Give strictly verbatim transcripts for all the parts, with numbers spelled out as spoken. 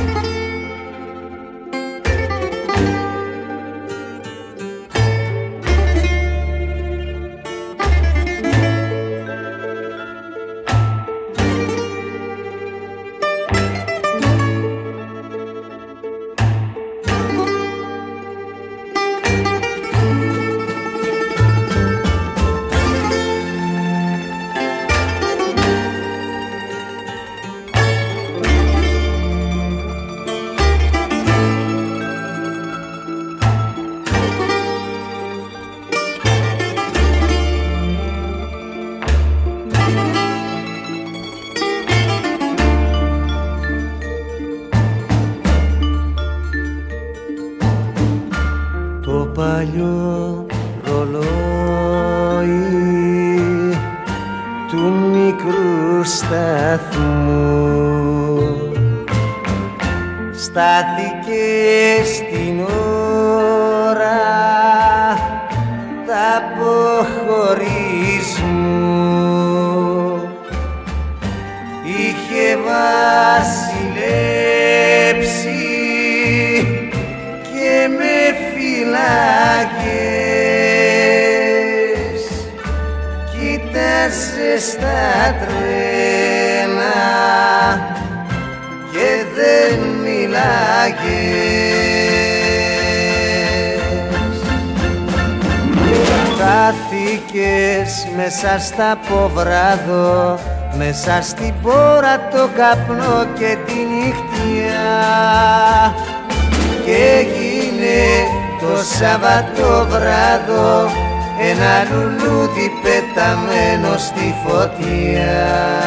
Το παλιό ρολόι του μικρού σταθμού στάθηκε στην ώρα τ' αποχωρισμού. Είχε βασιλέψει και με φυλάκες κοίτασε στα τρένα και δεν μιλάγες. Χάθηκες μέσα στα ποβράδο, μέσα στην πόρα το καπνό και τη νύχτια και έγινε το Σαββατοβράδο ένα λουλούδι πεταμένο στη φωτιά.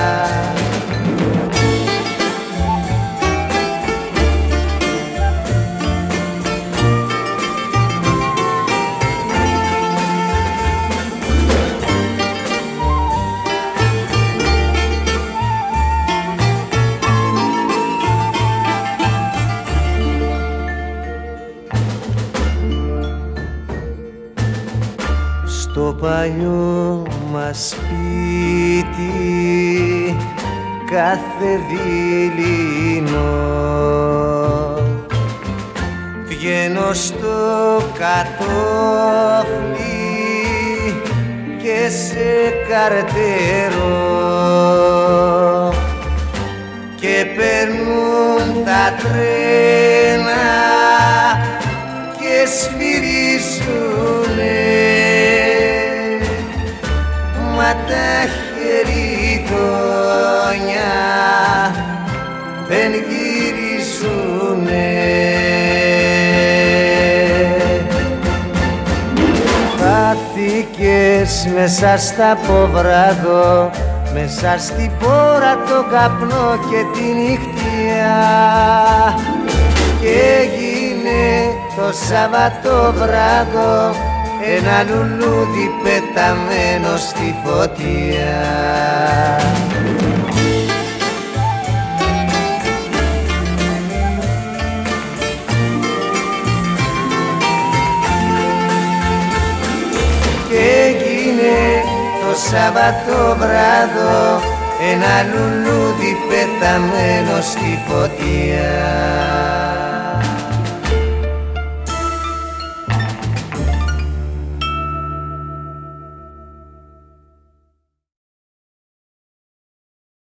Στο παλιό μας σπίτι κάθε δειλινό βγαίνω στο κατόφλι και σε καρτερώ και περνούν τα τρένα και σφυρίζουνε μα τα χεριδόνια δεν γυρίζουνε. Χάθηκες μέσα στα ποβράδο, μέσα στην πόρα το καπνό και τη νύχτια και έγινε το Σαββατοβράδο ένα λουλούδι πεταμένο στη φωτιά. Και έγινε το Σαββατοβράδο ένα λουλούδι πεταμένο στη φωτιά.